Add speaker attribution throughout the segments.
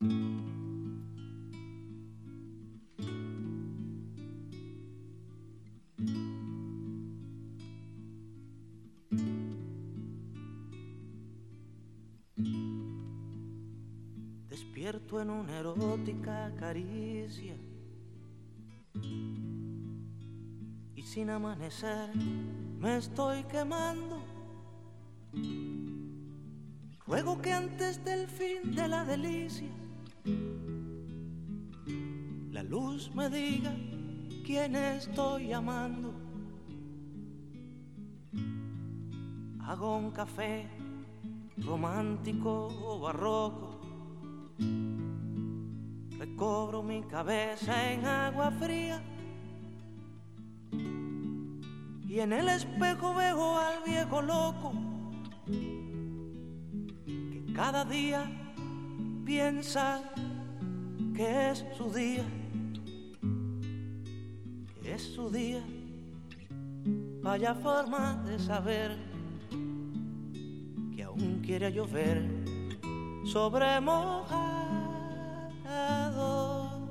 Speaker 1: Despierto en una erótica caricia y sin amanecer me estoy quemando. Ruego que antes del fin de la delicia la luz me diga quién estoy amando. Hago un café romántico o barroco, recobro mi cabeza en agua fría y en el espejo veo al viejo loco que cada día piensa que es su día, que es su día. Vaya forma de saber que aún quiere llover sobre mojado.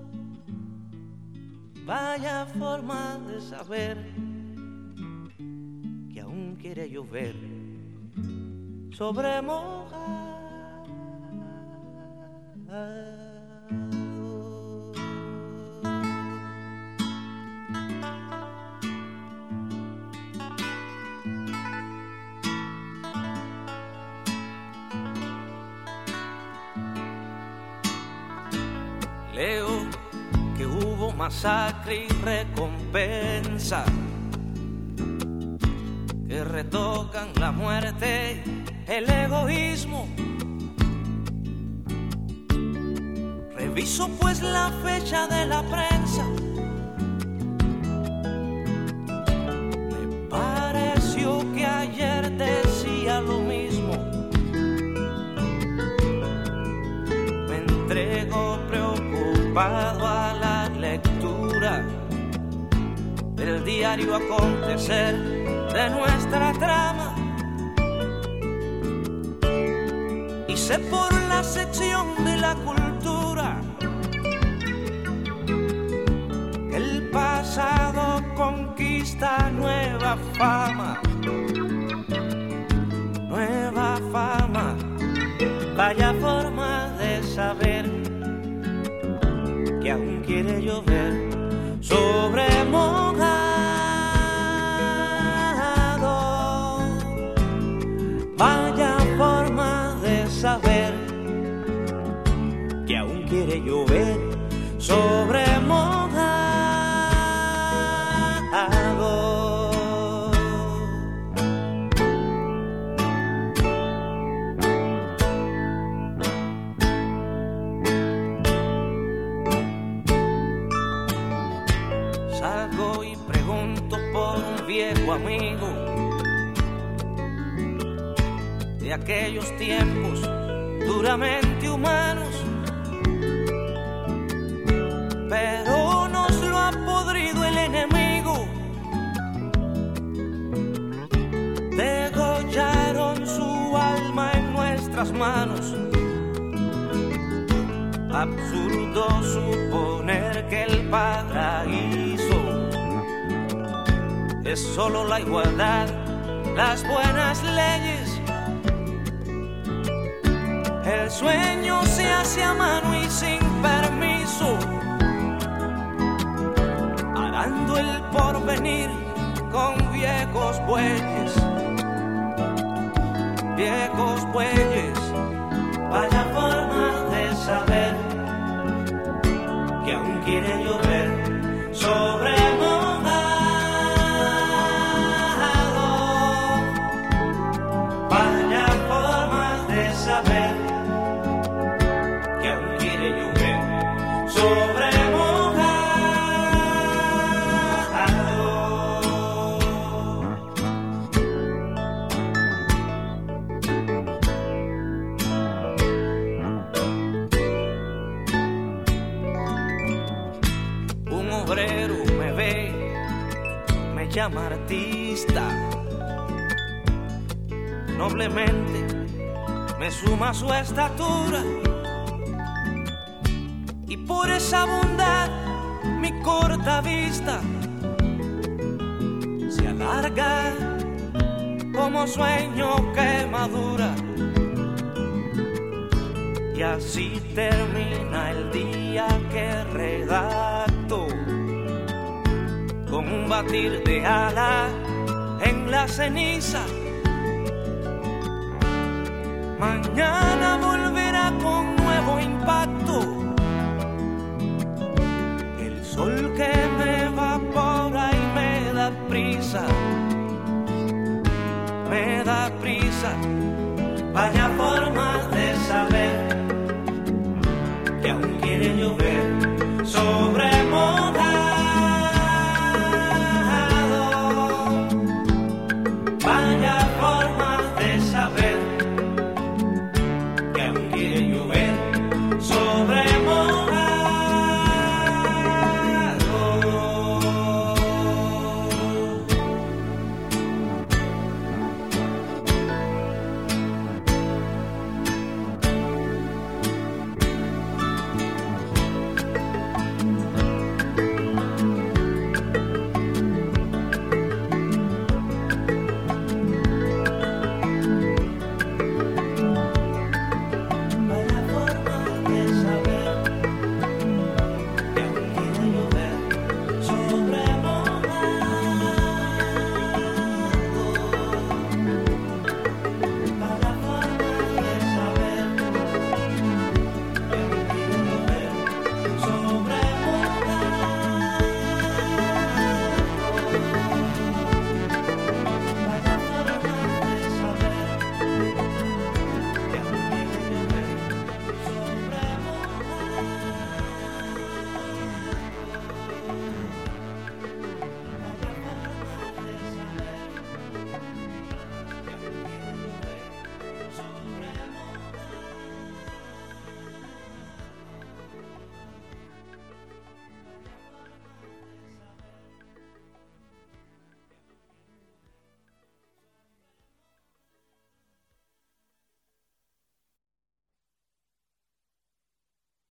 Speaker 1: Vaya forma de saber que aún quiere llover sobre mojado. Leo que hubo masacre y recompensa, que retocan la muerte, el egoísmo. Reviso pues la fecha de la prensa, me pareció que ayer decía lo mismo. Me entrego preocupado a la lectura del diario acontecer de nuestra trama, y sé por la sección de la cultura que el pasado conquista nueva fama, nueva fama. Vaya forma de saber que aún quiere llover sobre mojado. Vaya forma de saber que aún quiere llover sobre mojado. Salgo y pregunto por un viejo amigo de aquellos tiempos duramente humanos, pero nos lo ha podrido el enemigo. Degollaron su alma en nuestras manos. Absurdo suponer que el paraíso es solo la igualdad, las buenas leyes. El sueño se hace a mano y sin permiso, arando el porvenir con viejos bueyes. Viejos bueyes, vaya forma de saber que aún quiere llover sobre mojado. Vaya forma de saber que aún quiere llover sobre me ve, me llama artista, noblemente me suma su estatura, por esa bondad mi corta vista se alarga como sueño que madura. Y así termina el día que redacto con un batir de ala en la ceniza. Mañana volverá con nuevo impacto. El sol que me evapora y me da prisa. Me da prisa. Vaya forma